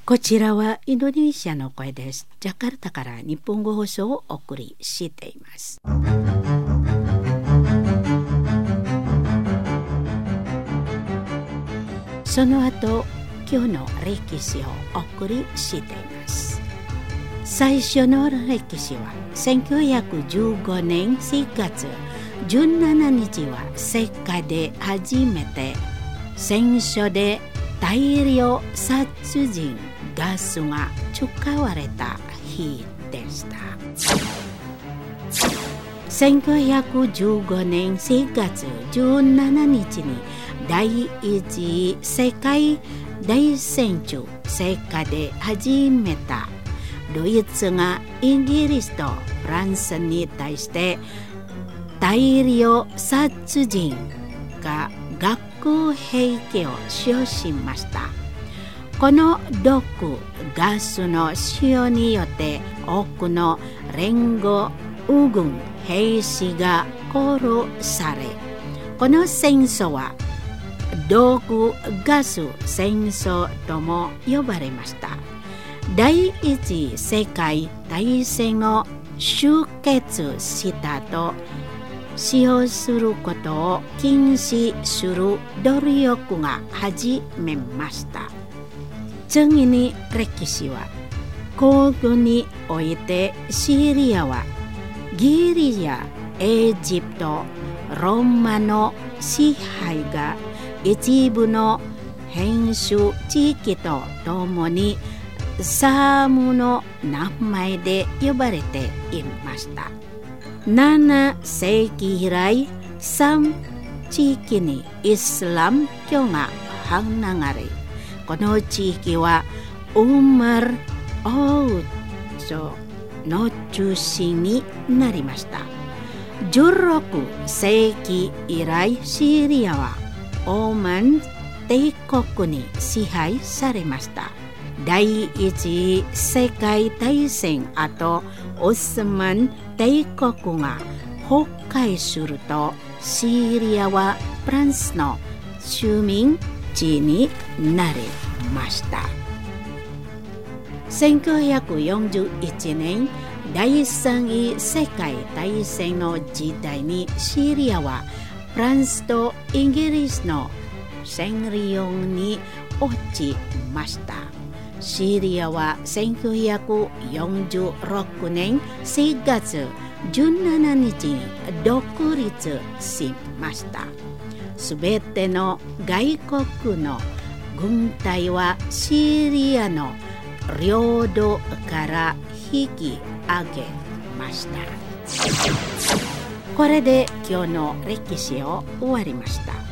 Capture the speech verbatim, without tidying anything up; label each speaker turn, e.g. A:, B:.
A: こちらはインドネシアの声です。ジャカルタから日本語放送をお送りしています。その後、今日の歴史をお送りしています。最初の歴史はせんきゅうひゃくじゅうごねんしがつじゅうしちにちは世界で初めて戦争で大量殺人ガスが使われた日でした。せんきゅうひゃくじゅうごねんしがつじゅうしちにちに第一次世界大戦中、世界で始めたドイツがイギリスとフランスに対して大量殺人が核兵器を使用しました。この毒ガスの使用によって多くの連合軍兵士が殺され、この戦争は毒ガス戦争とも呼ばれました。第一次世界大戦を終結したと使用することを禁止する努力が始めました。次に歴史は、古軍においてシリアはギリシャ、エジプト、ローマの支配が一部の編集地域とともにサームの名前で呼ばれていました。ななせいき以来、サム地域にイスラム教が流れ、この地域はウマル王朝の中心になりました。じゅうろくせいき以来、シリアはオマン帝国に支配されました。第一次世界大戦後、オスマン帝国が崩壊すると、シリアはフランスの植民地になりました。せんきゅうひゃくよんじゅういちねん、第三次世界大戦の時代にシリアはフランスとイギリスの占領に落ちました。シリアはせんきゅうひゃくよんじゅうろくねんしがつじゅうしちにちに独立しました。すべての外国の軍隊はシリアの領土から引き上げました。これで今日の歴史を終わりました。